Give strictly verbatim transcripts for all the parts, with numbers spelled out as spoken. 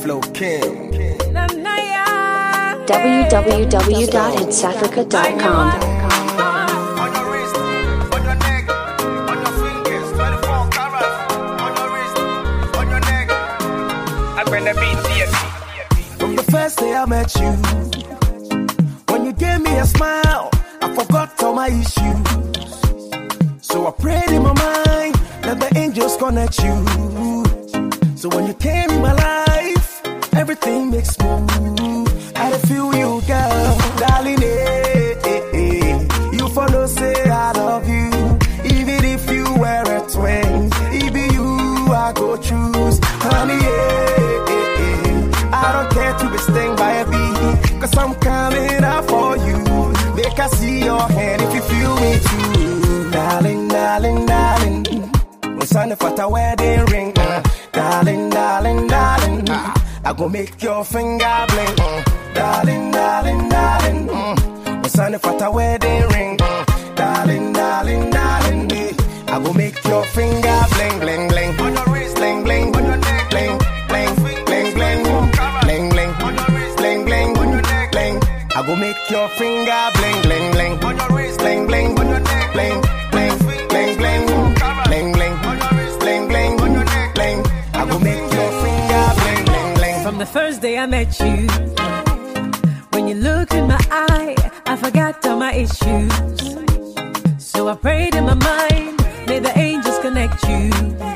Flow King. w w w dot hits africa dot com. On your wrist, on your neck, on your fingers, twenty-four carats. On your wrist, on your neck. I'm gonna be here. From the first day I met you, when you gave me a smile, I forgot all my issues. So I prayed in my mind, let the angels connect you. So when you came in my life, everything makes smooth. I feel you, girl, darling, eh, eh, eh. You follow, say I love you. Even if you wear a twin, it be you I go choose. Honey, eh, eh, eh. I don't care to be stung by a bee, cause I'm coming out for you. Make I see your hand if you feel me too. Darling, darling, darling, we're signing for the wedding ring. uh. Darling, darling, darling, uh. I go make your finger blink. uh. Darling, darling, darling, mm. we're signing for the wedding ring. uh. Darling, darling, darling, eh. I go make your finger bling, bling, bling. On your wrist, bling, bling. On your neck, bling, bling, bling, bling, bling, bling. On your wrist, bling, bling. On your neck, bling. I go make your finger bling, bling, bling. On your wrist, bling, bling. On your neck, bling, bling, bling, bling, bling, bling. On your wrist, bling, bling. On your neck, bling. I go make your finger bling, bling, bling. From the first day I met you, when you looked in my eye, I forgot all my issues. So I prayed in my mind, may the angels connect you.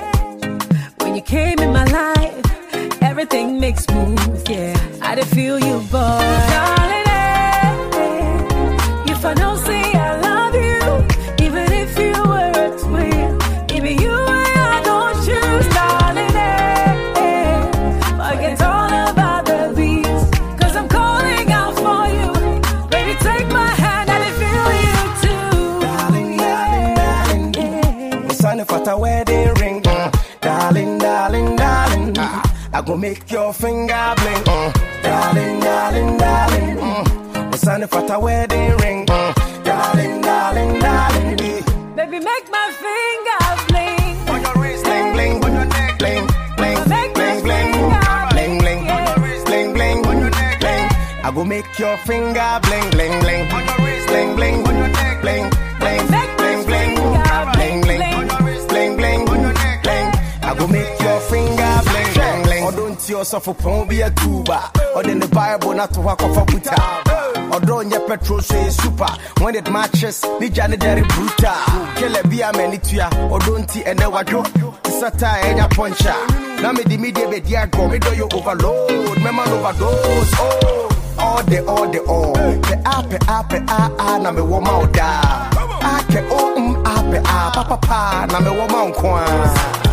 When you came in my life, everything makes smooth, yeah. I did feel you, boy. Darling, eh, eh. If I don't say I love you, even if you were a twin, even you I don't choose, darling, eh, eh. Forget all about the beats, cause I'm calling out for you. Baby, take my hand, I did feel you too. Darling, darling, darling, yeah. We're signing for the wedding ring. uh. Darling, darling, darling, uh. I go make your finger blink. uh. Darling, darling, darling, mm. we're signing for the wedding ring. uh. Darling, darling, darling, eh. Baby, make my finger bling. On your wrist, bling, bling. On your neck, bling, bling, Make bling, my bling, finger bling, bling. yeah. On your wrist, bling, bling. On your neck, bling. I go make your finger bling, bling, bling. On your wrist, bling, bling. On your neck, bling, bling, Make my bling, bling, finger bling, bling. bling. On your wrist, bling, bling. On your neck, bling. I go make your finger bling, bling, bling. Or don't you suffer from be a tuba? Or then the Bible not to walk off a buta. Or don't your petrol say super. When it matches, the Janitary bruta. Kill a beer manitia. Or don't you and then what you satire and your puncher. Now me the media be dear go. Me do you overload. Me man overdose. Oh. All the, all the, all. The ape, ape, ah, ah, na me wo ma oda. Ake, oh, um, ape, ah, pa, pa, pa, na me wo ma unkwan.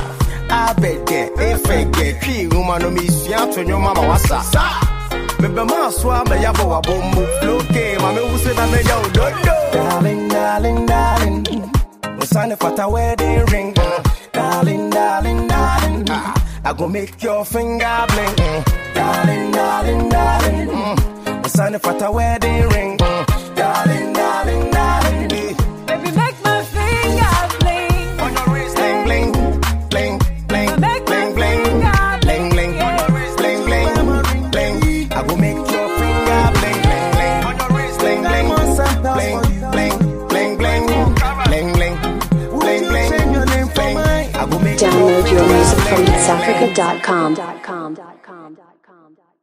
Abe de, efe ge, ki, uma no mi siya to nyo mama wasa. Bebe ma swa me ya bo wa bombo. Floke, ma me use na me ya udodo. Darling, darling, darling, we're signing for the wedding ring. uh. Darling, darling, darling, uh. I go make your finger blink. uh. Darling, darling, darling, mm. we're signing for the wedding ring. uh. Darling, darling, darling, eh. Baby, make my finger bling. On your wrist, bling, bling, bling, bling, Make bling, my bling, finger bling, bling. yeah. On your wrist, bling, bling, bling. I go make your finger bling, bling, bling. On your wrist, bling, bling, bling, bling, bling, bling, bling, bling, bling, bling, bling. I go make Download your finger music from bling, hits africa bling, dot com.